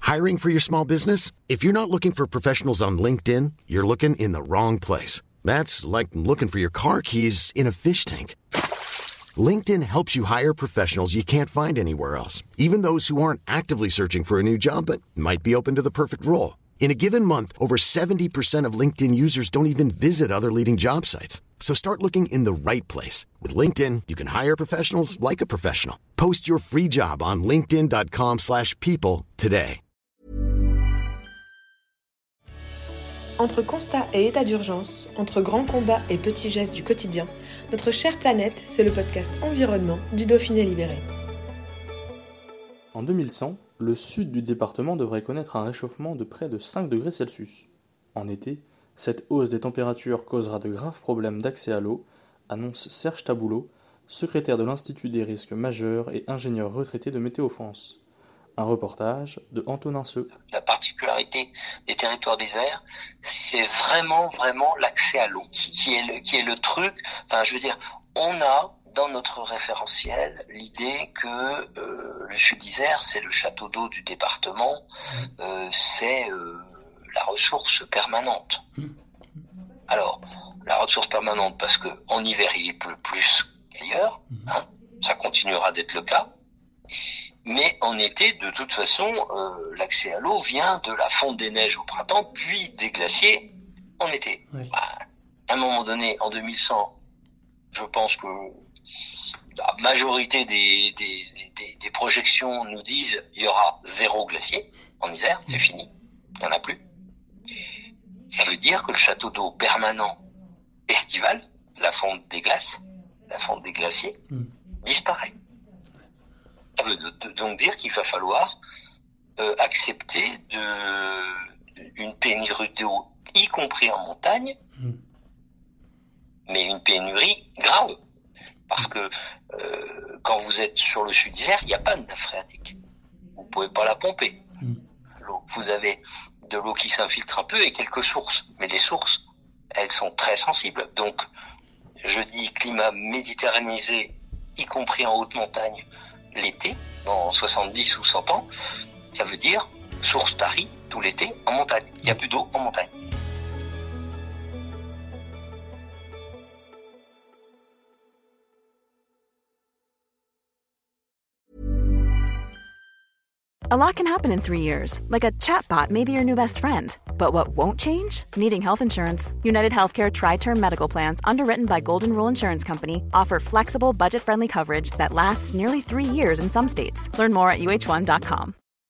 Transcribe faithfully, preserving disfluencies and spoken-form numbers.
Hiring for your small business? If you're not looking for professionals on LinkedIn, you're looking in the wrong place. That's like looking for your car keys in a fish tank. LinkedIn helps you hire professionals you can't find anywhere else, even those who aren't actively searching for a new job but might be open to the perfect role. In a given month, over seventy percent of LinkedIn users don't even visit other leading job sites. So start looking in the right place. With LinkedIn, you can hire professionals like a professional. Post your free job on linkedin dot com slash people today. Entre constat et état d'urgence, entre grands combats et petits gestes du quotidien, notre chère planète, c'est le podcast Environnement du Dauphiné libéré. En deux mille cent, le sud du département devrait connaître un réchauffement de près de cinq degrés Celsius. En été, cette hausse des températures causera de graves problèmes d'accès à l'eau, annonce Serge Taboulot, secrétaire de l'Institut des risques majeurs et ingénieur retraité de Météo France. Un reportage de Antonin Seux. La particularité des territoires déserts, c'est vraiment, vraiment l'accès à l'eau qui, qui, est le, qui est le truc. Enfin, je veux dire, on a dans notre référentiel l'idée que euh, le sud Isère, c'est le château d'eau du département, euh, c'est euh, la ressource permanente. Alors, la ressource permanente parce que en hiver il pleut plus qu'ailleurs, hein, ça continuera d'être le cas. Mais en été, de toute façon, euh, l'accès à l'eau vient de la fonte des neiges au printemps, puis des glaciers en été. Oui. Bah, à un moment donné, en deux mille cent, je pense que la majorité des, des, des, des projections nous disent qu'il y aura zéro glacier en Isère, c'est fini, il n'y en a plus. Ça veut dire que le château d'eau permanent estival, la fonte des glaces, la fonte des glaciers, mm. disparaît. Ça veut donc dire qu'il va falloir euh, accepter de, une pénurie d'eau, y compris en montagne, mmh. mais une pénurie grave. Parce que euh, quand vous êtes sur le sud d'Isère, il n'y a pas de nappe phréatique. Vous ne pouvez pas la pomper. Mmh. L'eau. Vous avez de l'eau qui s'infiltre un peu et quelques sources. Mais les sources, elles sont très sensibles. Donc, je dis climat méditerranéisé, y compris en haute montagne, l'été, dans soixante-dix ou cent ans, ça veut dire source tarie tout l'été en montagne. Il n'y a plus d'eau en montagne. A lot can happen in three years, like a chatbot may be your new best friend. But what won't change? Needing health insurance. United Healthcare Tri-Term Medical Plans, underwritten by Golden Rule Insurance Company, offer flexible, budget-friendly coverage that lasts nearly three years in some states. Learn more at U H one dot com.